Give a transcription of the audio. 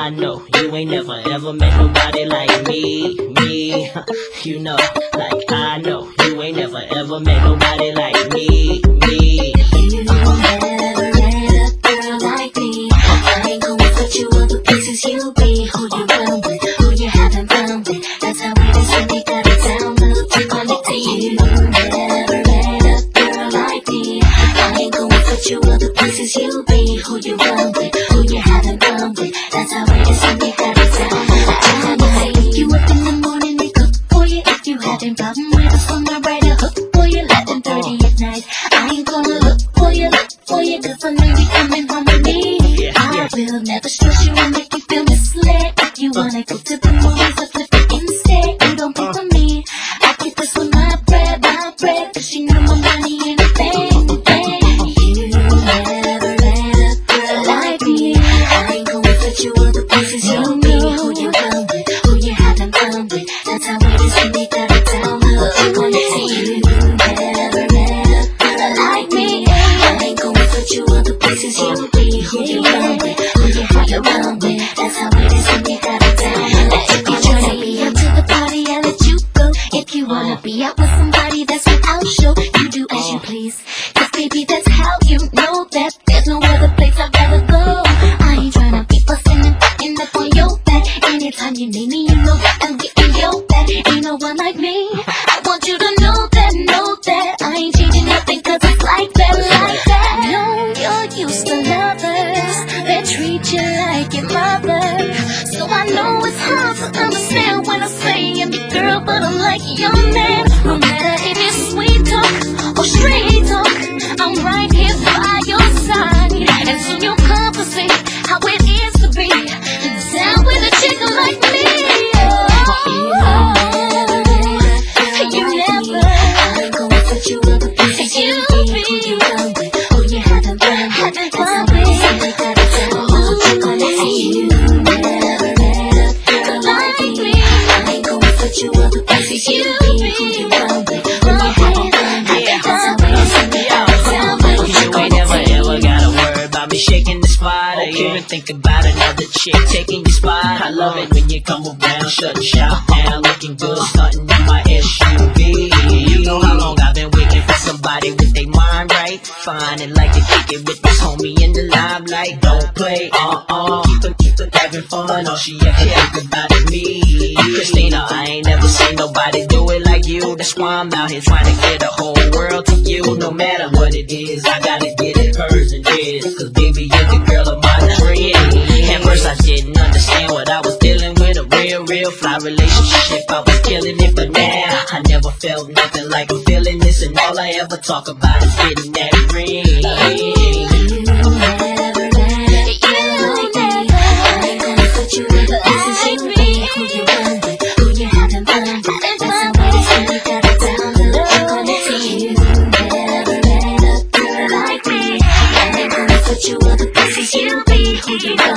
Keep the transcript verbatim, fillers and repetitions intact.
I know you ain't never ever met nobody like me, me. You know, like I know you ain't never ever met nobody like me, me. You never met a girl like me. I ain't gonna put you other places you be. Who you run with, who you haven't fun with. That's how it is when they got it down low. Take on it to you. You never met a girl like me. I ain't gonna put you other places you be. Who you run with, who you haven't fun with. That's how it is when they got it down low. I'm gonna wake you up in the morning and cook for you. If you having problem with us, gonna write a hook for you. eleven thirty at night. I ain't gonna look for you, look for you, cause I know you coming home with me. Yeah, I yeah. will never stress you and make you feel misled. If you wanna go to the movies, I'll flip it instead. You don't pay for me. I get this with my bread, my bread, cause you know my money ain't a thing, thing. You never met a girl like me. I ain't gonna put you other places you be. Who you run with, who you having fun with. That's how it is when they got it down low. I'm gonna say you never met a girl like me. I ain't gonna put you other places you be. Who you run with, who you having fun with. That's how it is when they got it down low. If you tryna be out to the party, I'll let you go. If you wanna be out with somebody that's without show, you do as you please. Cause baby, that's how you know that there's no other place I'd rather go. I ain't tryna be bustin' and fucking up on your back. Anytime you need me, you know that I'm getting your back. Ain't no one like me. I want you to know that, know that I ain't changing nothing cause it's like that, like that. I know you're used to lovers that treat you like your mother. So I know it's hard to understand when I say I'm your girl, but I'm like your man. No matter if it's sweet talk or straight talk, I'm right here by your side. And soon you'll come to see how it is to be down with a chicken like me. Oh, you never, I ain't gonna put you other places you be. Who you run with, who you haven't fun with. That's how it is when they got it down low. I'm gonna say you never met a girl like me. I ain't gonna put you other places you be. Who you run with, who you haven't fun with. That's how it is when they got it down low. You ain't never ever gotta worry about me shaking the spot, or even think about another chick taking your spot. I love it when you come around, shutting shop down, looking good, starting in my S U V. You know how long I've been waiting for somebody with their mind right, fine and like to kick it with this homie in the limelight. Don't play, uh-uh, keep it, keep it having fun. All she ever think about is me. Christina, I ain't never seen nobody do it like you. That's why I'm out here trying to get the whole world to you. No matter what it is, I gotta get it hers and his. Cause baby, you're the girl of my dream. At first I didn't understand what I was dealing with. A real, real fly relationship, I was killing it. But now, I never felt nothing like I'm feeling this. And all I ever talk about is getting that ring. You never met a girl like me. I ain't gonna put you in the places you be. Who you run with, who you having fun with. That's how it is when you got it down low. I'm gonna say you never met a girl like me. I ain't gonna put you other places you be. Who you run